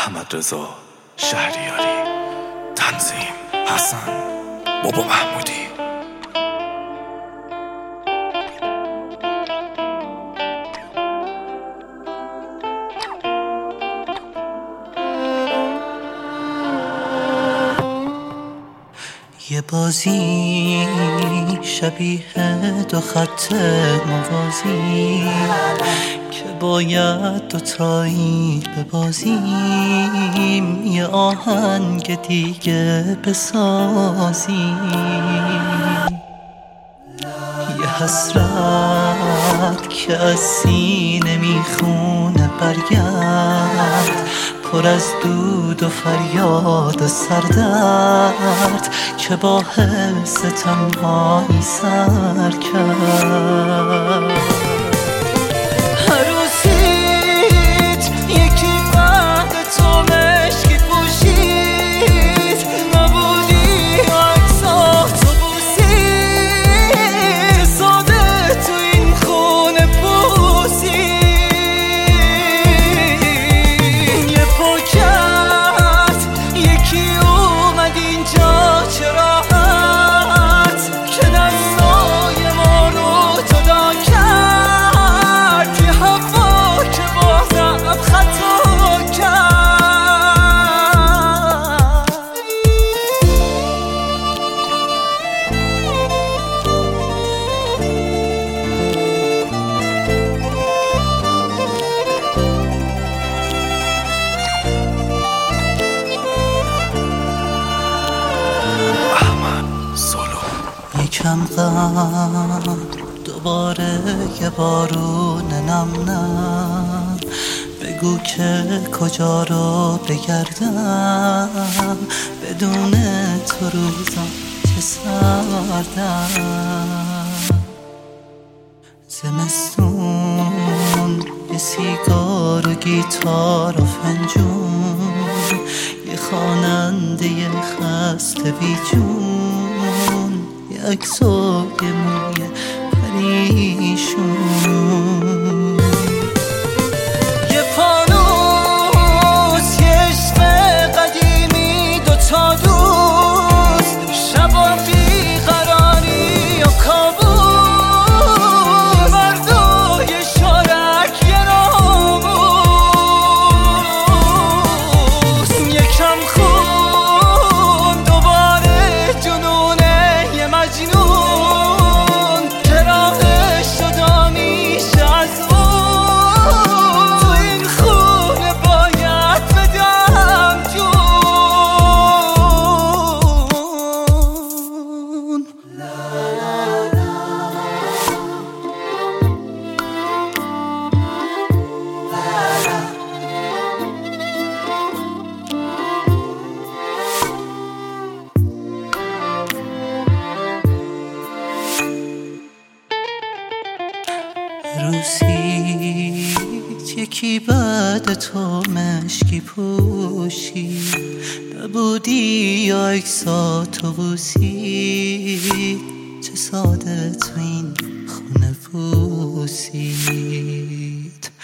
احمد رضا شهریاری، تنظیم حسن بابا محمودی. یه بازی شبیه دو خط موازی که باید دوتایی ببازیم، یه آهنگ دیگه بسازیم، یه حسرت که از سینه میخونه برگرد، پر از دود و فریاد و سردرد که با حس تنهایی سر کرد. عروسیت یکی بعد تو مشکی پوشید، نبودی عکسات تو بوسید، ساده تو این خونه بوسید. یه پاکت یکی اومد اینجا چه راحت که دستای ما رو جدا کرد، یه هوا که بازم خطا کرد. یکم غم دوباره یه بارون نم نم، بگو که کجا رو بگردم، بدون تو روزم چه سردم. زمستون یه سیگار و گیتار و فنجون، یه خواننده خسته بی جون، یه عکس و یه موی پریشون، یه فانوس یه عشق قدیمی، دوتا دوست شبا بیقراری و کابوس، مردای شارک یه ناموس. یکم خون دوباره جنونه یه مجنون که راهش جدا میشه از اون، تو این خونه باید بدم جون. روسیت یکی بعد تو مشکی پوشید، نبودی یا عکساتو بوسید، چه ساده تو این خونه بوسید.